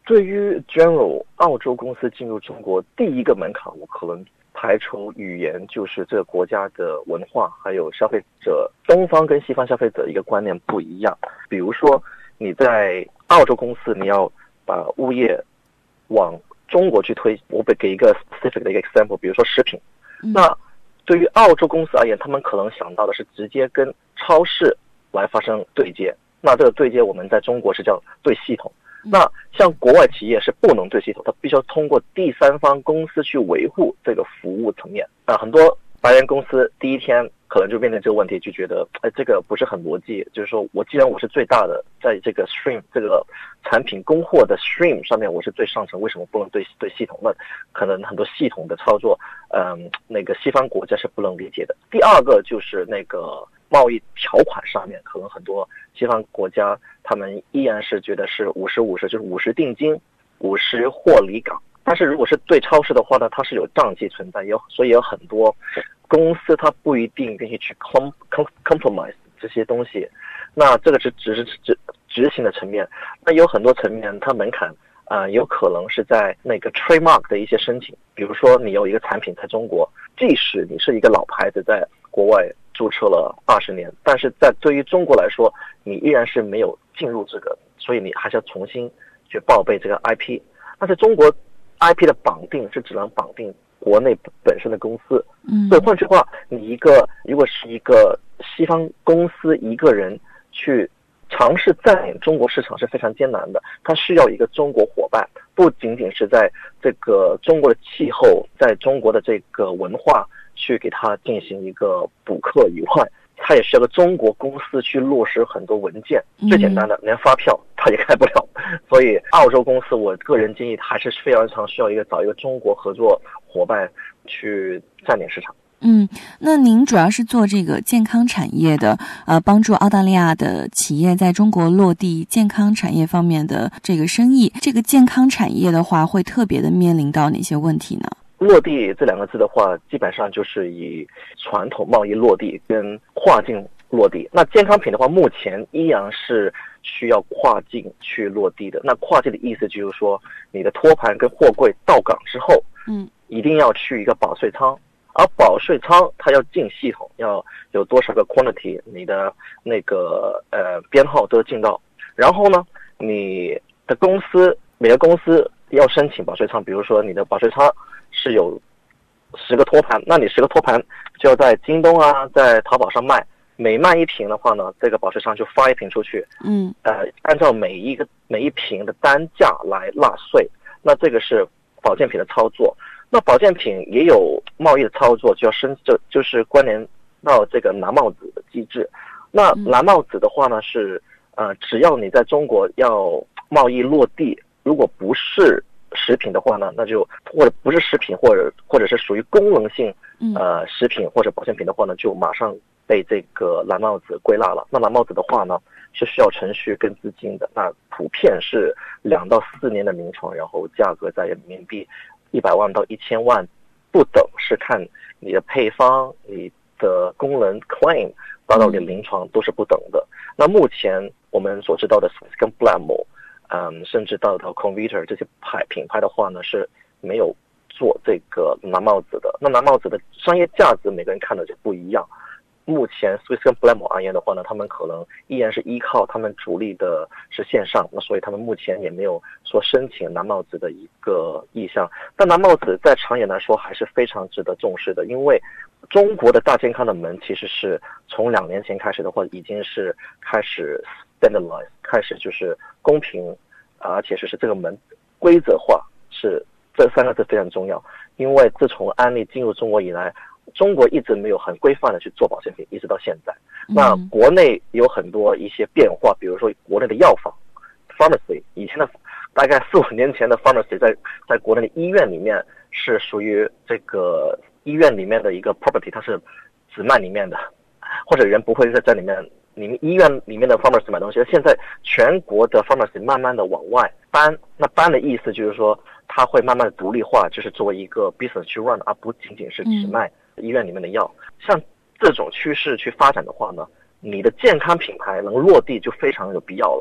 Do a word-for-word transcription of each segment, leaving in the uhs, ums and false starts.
对于 General 澳洲公司进入中国，第一个门槛我可能排除语言，就是这个国家的文化，还有消费者，东方跟西方消费者一个观念不一样。比如说你在澳洲公司，你要把物业往中国去推，我给一个 specific 的一个 example， 比如说食品， 嗯、 那对于澳洲公司而言，他们可能想到的是直接跟超市来发生对接，那这个对接我们在中国是叫对系统。那像国外企业是不能对系统，它必须要通过第三方公司去维护这个服务层面。啊，很多白人公司第一天可能就面临这个问题，就觉得哎，这个不是很逻辑。就是说我既然我是最大的，在这个 stream 这个产品供货的 stream 上面我是最上层，为什么不能对对系统？那可能很多系统的操作，嗯，那个西方国家是不能理解的。第二个就是那个贸易条款上面，可能很多西方国家他们依然是觉得是五十五十，就是五十定金，五十获离港。但是如果是对超市的话呢，它是有账期存在，有所以有很多公司它不一定愿意去 com, com, compromise 这些东西。那这个是只是执执行的层面，那有很多层面它门槛啊、呃，有可能是在那个 trademark 的一些申请。比如说你有一个产品在中国，即使你是一个老牌子在国外注册了二十年，但是在对于中国来说，你依然是没有进入这个，所以你还是要重新去报备这个 I P。但是中国 I P 的绑定是只能绑定国内本身的公司， 嗯， 所以换句话，你一个如果是一个西方公司一个人去尝试占领中国市场是非常艰难的，它需要一个中国伙伴，不仅仅是在这个中国的气候，在中国的这个文化去给它进行一个补课以外，它也需要个中国公司去落实很多文件，最简单的连发票它也开不了。所以澳洲公司我个人建议还是非常常需要一个找一个中国合作伙伴去占领市场。 嗯，那您主要是做这个健康产业的，呃，帮助澳大利亚的企业在中国落地健康产业方面的这个生意。这个健康产业的话，会特别的面临到哪些问题呢？ 落地这两个字的话，基本上就是以传统贸易落地跟跨境落地。那健康品的话，目前依然是需要跨境去落地的。那跨境的意思就是说，你的托盘跟货柜到港之后， 嗯， 一定要去一个保税仓。而保税仓它要进系统，要有多少个 quantity， 你的那个呃编号都进到。然后呢，你的公司每个公司要申请保税仓，比如说你的保税仓是有十个托盘，那你十个托盘就要在京东啊，在淘宝上卖。每卖一瓶的话呢，这个保税仓就发一瓶出去， 嗯， 呃，按照每一个每一瓶的单价来纳税。那这个是保健品的操作。那保健品也有贸易的操作，就要申就就是关联到这个蓝帽子的机制。那蓝帽子的话呢是呃，只要你在中国要贸易落地，如果不是食品的话呢，那就或者不是食品，或者或者是属于功能性呃食品或者保健品的话呢，就马上被这个蓝帽子归纳了。那蓝帽子的话呢是需要程序跟资金的，那普遍是两到四年的临床，然后价格在人民币一百万到一千万不等，是看你的配方、你的功能 claim 达到你的临床都是不等的。那目前我们所知道的 Swisscom Blamo， 嗯，甚至到到 Convitor 这些牌品牌的话呢，是没有做这个蓝帽子的。那蓝帽子的商业价值每个人看的就不一样。目前 Swisscom Blamo 而言的话呢，他们可能依然是依靠他们主力的是线上，那所以他们目前也没有说申请蓝帽子的一个意向。但蓝帽子在长远来说还是非常值得重视的，因为中国的大健康的门其实是从两年前开始的话，已经是开始 standardize， 开始就是公平，而且是是这个门规则化，是这三个字非常重要。因为自从安利进入中国以来，中国一直没有很规范的去做保健品，一直到现在。那国内有很多一些变化，比如说国内的药房 pharmacy， 以前的大概四五年前的 pharmacy 在在国内的医院里面是属于这个医院里面的一个 property， 它是只卖里面的，或者人不会在在里面你们医院里面的 pharmacy 买东西。现在全国的 pharmacy 慢慢的往外搬，那搬的意思就是说它会慢慢的独立化，就是作为一个 business 去 run， 而不仅仅是只卖医院里面的药。像这种趋势去发展的话呢，你的健康品牌能落地就非常有必要了。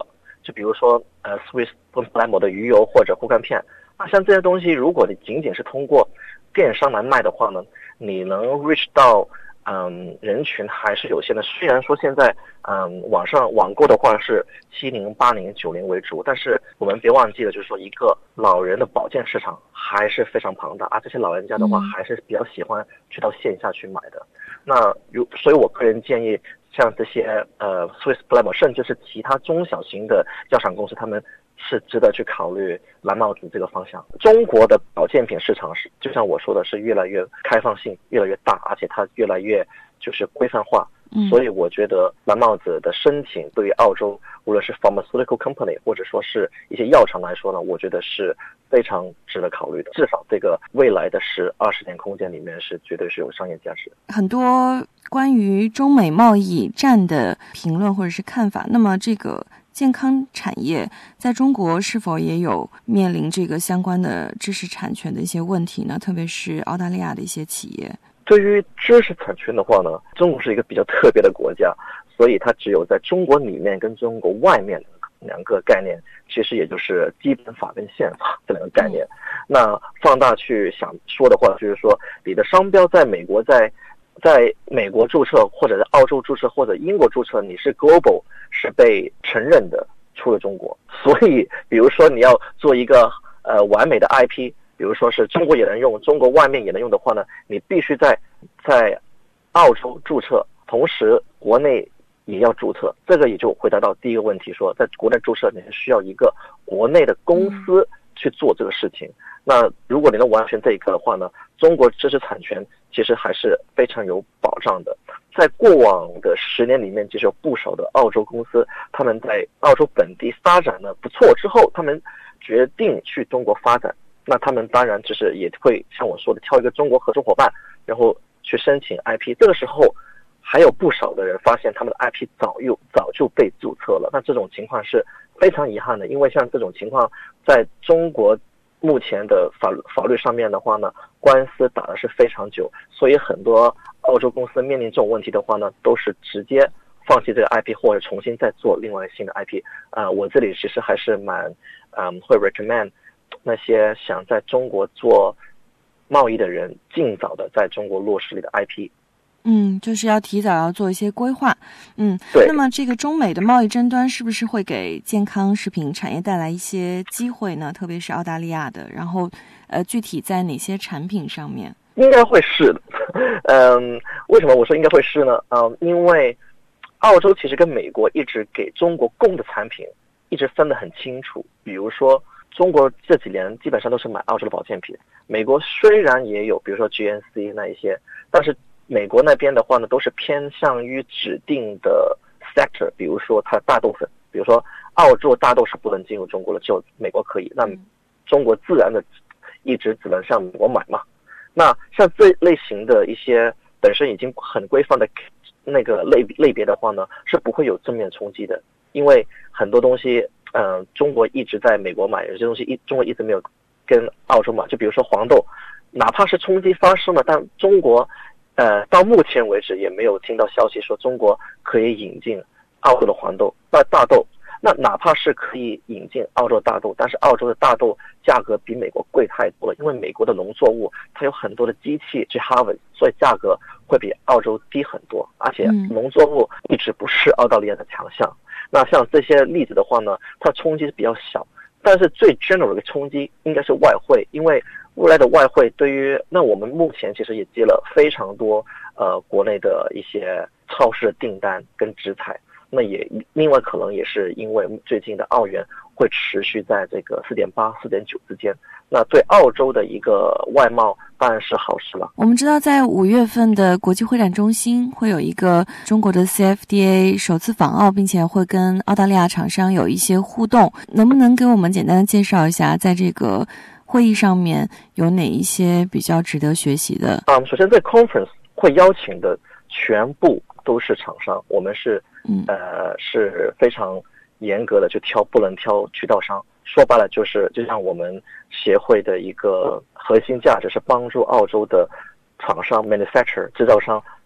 就比如说呃 Swiss Bleimo 的鱼油或者护肝片。那像这些东西，如果你仅仅是通过电商来卖的话呢，你能 reach 到嗯人群还是有限的。虽然说现在嗯网上网购的话是七零、八零、九零为主，但是我们别忘记了，就是说一个老人的保健市场还是非常庞大啊。这些老人家的话还是比较喜欢去到线下去买的。那如所以我个人建议，像这些呃 Swiss Bleimo 甚至是其他中小型的药厂公司，他们是值得去考虑蓝帽子这个方向。中国的保健品市场是，就像我说的，是越来越开放性越来越大，而且它越来越就是规范化。嗯，所以我觉得蓝帽子的申请对于澳洲无论是 pharmaceutical company 或者说是一些药厂来说呢，我觉得是非常值得考虑的。至少这个未来的十二十年空间里面是绝对是有商业价值的。 很多关于中美贸易战的评论或者是看法，那么这个健康产业在中国是否也有面临这个相关的知识产权的一些问题呢？特别是澳大利亚的一些企业。 对于知识产权的话呢，中国是一个比较特别的国家，所以它只有在中国里面跟中国外面的两个概念，其实也就是基本法跟宪法这两个概念。嗯、那放大去想说的话，就是说你的商标在美国在在美国注册，或者在澳洲注册，或者英国注册，你是 global 是被承认的，出了中国。所以比如说你要做一个呃完美的 I P， 比如说是中国也能用，中国外面也能用的话呢，你必须在在澳洲注册，同时国内也要注册。这个也就回答到第一个问题，说在国内注册你是需要一个国内的公司去做这个事情。那如果你能完成这一个的话呢，中国知识产权其实还是非常有保障的。在过往的十年里面，其实有不少的澳洲公司，他们在澳洲本地发展的不错之后，他们决定去中国发展。那他们当然就是也会像我说的，挑一个中国合作伙伴，然后去申请 I P。这个时候还有不少的人发现他们的 I P 早又早就被注册了。那这种情况是非常遗憾的，因为像这种情况在中国目前的法法律上面的话呢，官司打的是非常久，所以很多澳洲公司面临这种问题的话呢，都是直接放弃这个 I P 或者重新再做另外新的 I P。呃，我这里其实还是蛮嗯会 recommend 那些想在中国做贸易的人，尽早的在中国落实你的 I P。 嗯，就是要提早要做一些规划。嗯， 对。 那么这个中美的贸易争端是不是会给健康食品产业带来一些机会呢？特别是澳大利亚的，然后呃，具体在哪些产品上面？ 应该会是的。嗯，为什么我说应该会是呢？嗯，因为澳洲其实跟美国一直给中国供的产品一直分得很清楚。比如说中国这几年基本上都是买澳洲的保健品，美国虽然也有比如说 G N C 那一些，但是美国那边的话呢，都是偏向于指定的 sector， 比如说它的大豆粉，比如说澳洲大豆是不能进入中国的，只有美国可以，那中国自然的一直只能向美国买嘛。那像这类型的一些本身已经很规范的那个类类别的话呢，是不会有正面冲击的，因为很多东西，嗯、呃，中国一直在美国买，有些东西一中国一直没有跟澳洲买，就比如说黄豆，哪怕是冲击发生了，但中国。呃，到目前为止也没有听到消息说中国可以引进澳洲的黄豆、那大豆。那哪怕是可以引进澳洲大豆，但是澳洲的大豆价格比美国贵太多了，因为美国的农作物它有很多的机器去 harvest， 所以价格会比澳洲低很多。而且农作物一直不是澳大利亚的强项。那像这些例子的话呢，它冲击是比较小，但是最 general 的冲击应该是外汇，因为未来的外汇对于那我们目前其实也接了非常多呃国内的一些超市的订单跟直采，那也另外可能也是因为最近的澳元会持续在这个 四点八、四点九 之间，那对澳洲的一个外贸当然是好事了。 我们知道在五月份的国际会展中心会有一个中国的 C F D A 首次访澳，并且会跟澳大利亚厂商有一些互动，能不能给我们简单的介绍一下在这个会议上面有哪一些比较值得学习的？ 嗯，首先这 conference 会邀请的全部都是厂商，我们是嗯呃是非常严格的，就挑不能挑渠道商。说白了就是就像我们协会的一个核心价值是帮助澳洲的厂商 manufacturer 制造商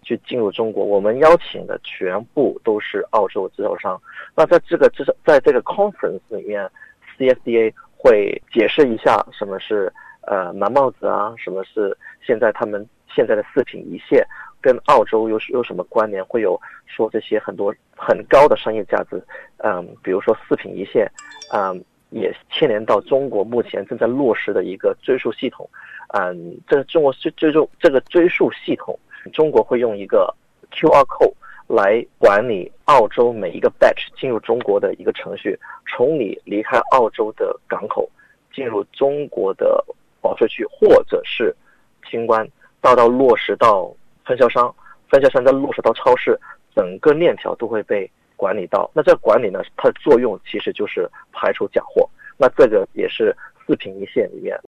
去进入中国，我们邀请的全部都是澳洲制造商。那在这个在这个 conference 里面 ，C F D A 会解释一下什么是呃蓝帽子啊，什么是现在他们现在的四品一线跟澳洲有有什么关联，会有说这些很多很高的商业价值，嗯，比如说四品一线，嗯，也牵连到中国目前正在落实的一个追溯系统，嗯，这个中国追追溯这个追溯系统，中国会用一个 Q R code 来管理澳洲每一个 batch 进入中国的一个程序，从你离开澳洲的港口进入中国的保税区或者是清关，到到落实到分销商，分销商再落实到超市，整个链条都会被管理到。那这个管理呢，它的作用其实就是排除假货。那这个也是四品一线里面